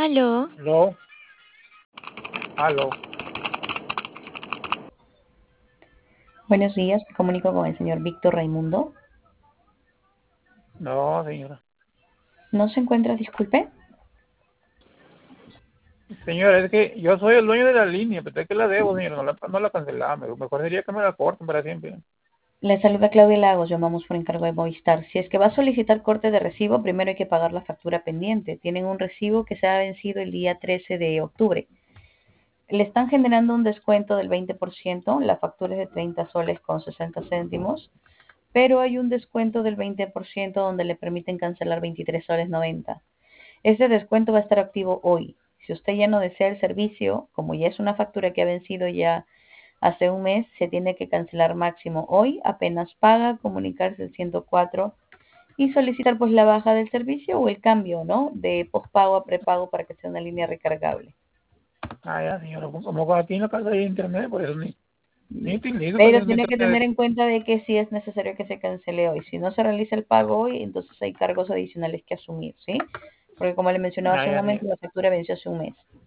Aló, Aló, aló. Buenos días, me comunico con el señor Víctor Raimundo. No, señora. ¿No se encuentra, disculpe? Señora, es que yo soy el dueño de la línea, pero es que la debo, señora. No la cancelamos. Mejor sería que me la corten para siempre. Le saluda Claudia Lagos, llamamos por encargo de Movistar. Si es que va a solicitar corte de recibo, primero hay que pagar la factura pendiente. Tienen un recibo que se ha vencido el día 13 de octubre. Le están generando un descuento del 20%, la factura es de 30 soles con 60 céntimos, pero hay un descuento del 20% donde le permiten cancelar 23 soles 90. Ese descuento va a estar activo hoy. Si usted ya no desea el servicio, como ya es una factura que ha vencido ya hace un mes, se tiene que cancelar máximo hoy, apenas paga, comunicarse al 104 y solicitar pues la baja del servicio o el cambio, ¿no? De pospago a prepago para que sea una línea recargable. Ah, ya, señora. Como aquí en la casa hay internet, por eso ni utilizo casi Pero el tiene que internet. tener en cuenta de que sí es necesario que se cancele hoy. Si no se realiza el pago hoy, entonces hay cargos adicionales que asumir, ¿sí? Porque como le mencionaba Ah, hace un ya, momento, señora. la factura venció hace un mes.